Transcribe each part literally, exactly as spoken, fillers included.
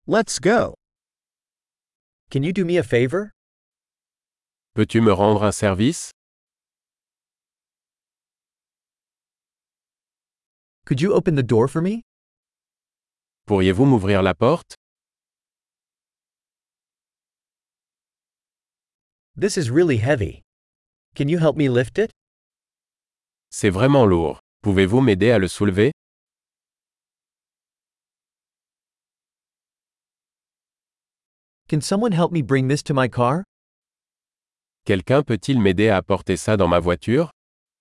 Let's go. Can you do me a favor? Peux-tu me rendre un service? Could you open the door for me? Pourriez-vous m'ouvrir la porte? This is really heavy. Can you help me lift it? C'est vraiment lourd. Pouvez-vous m'aider à le soulever? Can someone help me bring this to my car? Quelqu'un peut-il m'aider à apporter ça dans ma voiture?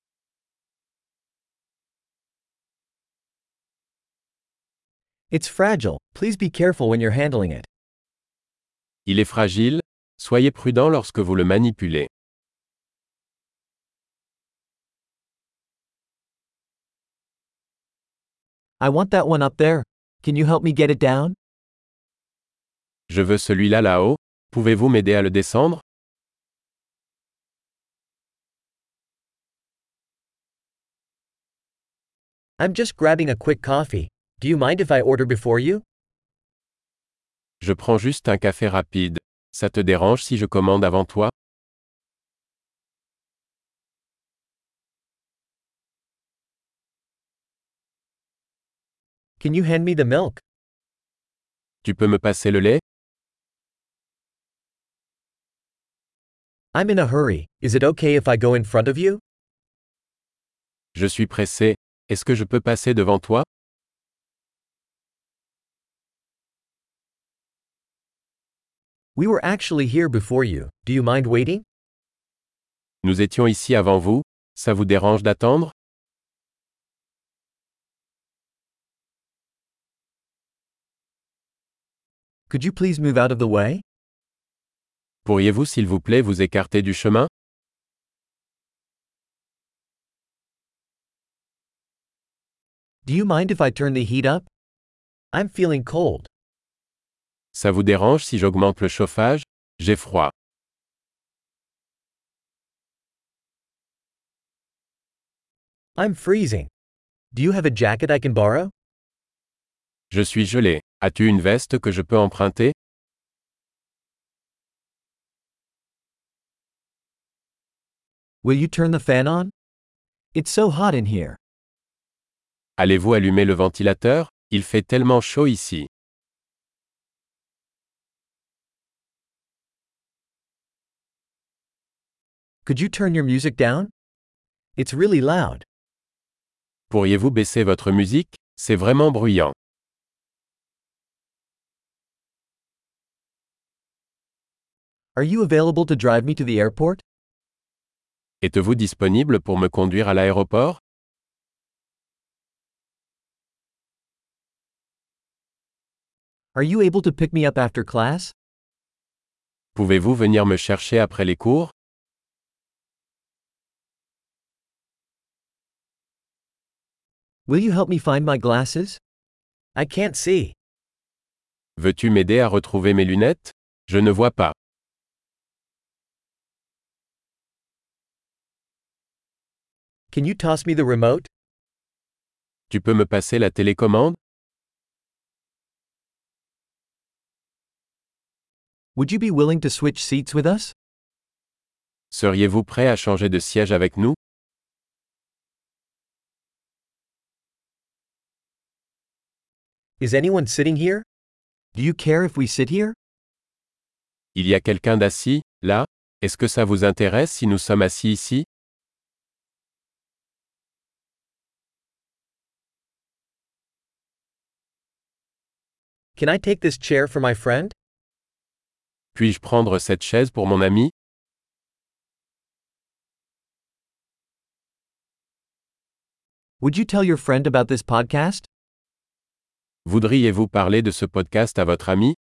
It's fragile. Please be careful when you're handling it. Il est fragile. Soyez prudent lorsque vous le manipulez. I want that one up there. Can you help me get it down? Je veux celui-là là-haut. Pouvez-vous m'aider à le descendre? I'm just grabbing a quick coffee. Do you mind if I order before you? Je prends juste un café rapide. Ça te dérange si je commande avant toi? Can you hand me the milk? Tu peux me passer le lait? I'm in a hurry. Is it okay if I go in front of you? Je suis pressé. Est-ce que je peux passer devant toi? We were actually here before you. Do you mind waiting? Nous étions ici avant vous. Ça vous dérange d'attendre? Could you please move out of the way? Pourriez-vous s'il vous plaît vous écarter du chemin? Do you mind if I turn the heat up? I'm feeling cold. Ça vous dérange si j'augmente le chauffage? J'ai froid. I'm freezing. Do you have a jacket I can borrow? Je suis gelé. As-tu une veste que je peux emprunter? Will you turn the fan on? It's so hot in here. Allez-vous allumer le ventilateur? Il fait tellement chaud ici. Could you turn your music down? It's really loud. Pourriez-vous baisser votre musique? C'est vraiment bruyant. Are you available to drive me to the airport? Êtes-vous disponible pour me conduire à l'aéroport? Are you able to pick me up after class? Pouvez-vous venir me chercher après les cours? Will you help me find my glasses? I can't see. Veux-tu m'aider à retrouver mes lunettes? Je ne vois pas. Can you toss me the remote? Tu peux me passer la télécommande? Would you be willing to switch seats with us? Seriez-vous prêt à changer de siège avec nous? Is anyone sitting here? Do you care if we sit here? Il y a quelqu'un d'assis, là? Est-ce que ça vous intéresse si nous sommes assis ici? Can I take this chair for my friend? Puis-je prendre cette chaise pour mon ami? Would you tell your friend about this podcast? Voudriez-vous parler de ce podcast à votre ami?